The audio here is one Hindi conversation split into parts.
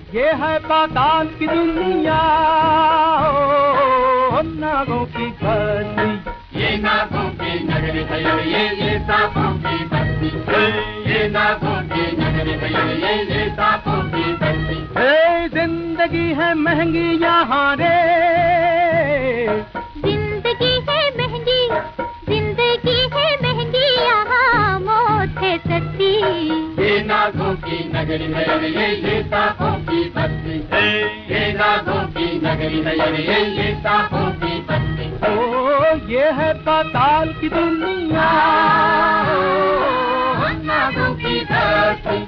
ये है पाताल की दुनिया, नागों की बस्ती। ये नागों की नगरी है, ये सांपों की बस्ती। ये नागों की नगरी है, ये सांपों की बस्ती। जिंदगी है महंगी यहाँ रे, जिंदगी है महंगी, जिंदगी है महंगी, यहाँ मौत है सस्ती। ये नागों की नगरी है, ये सांपों की बस्ती। ये नागों की नगरी है, ये सांपों की बस्ती। ओ ये है पाताल की दुनिया, नागों की बस्ती।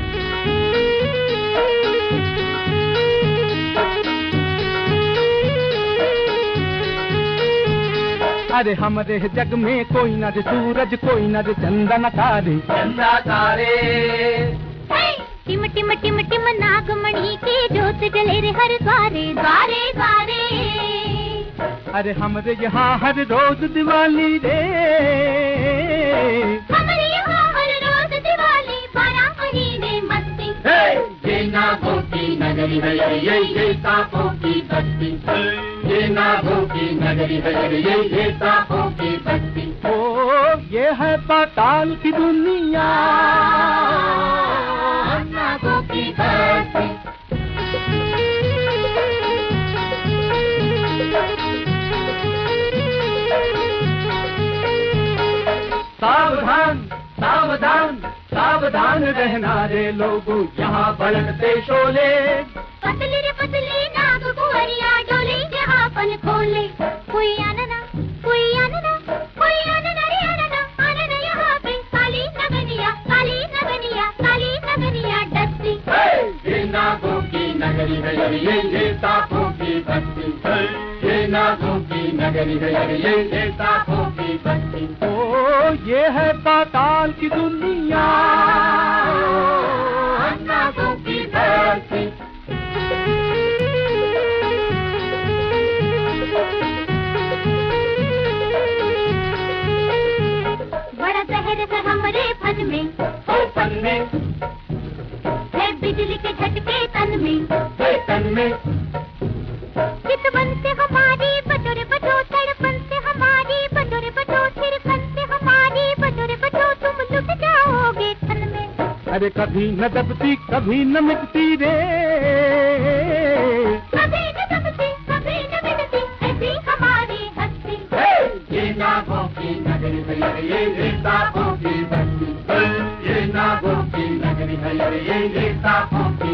अरे हमरे जग में कोई न रे सूरज, कोई न रे चंदन तारे, चंदा तारे। टिम टिम टिम टिम नागमणि की जोत जले रे हर द्वारे द्वारे द्वारे। अरे हमरे यहाँ हर रोज दिवाली रे, हमारे यहाँ हर रोज दिवाली, 12 महीने मस्ती। ये नागों की नगरी है, ये सांपों की बस्ती। ये नागों की नगरी है, ये सांपों की बस्ती। ओ ये है पाताल की दुनिया, नागों की बस्ती। सावधान सावधान सावधान रहना रे लोगों, यहाँ भड़कते शोले। पतली रे पतली नाग कुंवरिया डोले, यहाँ पल खोले। कोई आना ना, कोई आना ना, कोई आना ना रे आना ना, आना ना यहाँ पे काली नगनिया, काली नगनिया, काली नगनिया डसती। ये नागों की नगरी है, ये सांपों की बस्ती। ये नागों की नगरी है, ये सांपों की बस्ती। ओ ये है पाताल की दुनिया, नागों की बस्ती। बड़ा शहर है हमरे फन में, फन में है बिजली के झटके तन में। तन में चितवन से हमारी बटोरे बटो, तड़पन से हमारी बटोरे बटो, थिरकन से हमारी बटोरे बटो, तुम लुट जाओगे ठन में। अरे कभी न दबती कभी न मिटती रे, कभी न दबती कभी न मिटती, ऐसी हमारी हस्ती। ये नागों की नगरी है, ये सांपों की बस्ती। ये नागों की नगरी है, ये सांपों की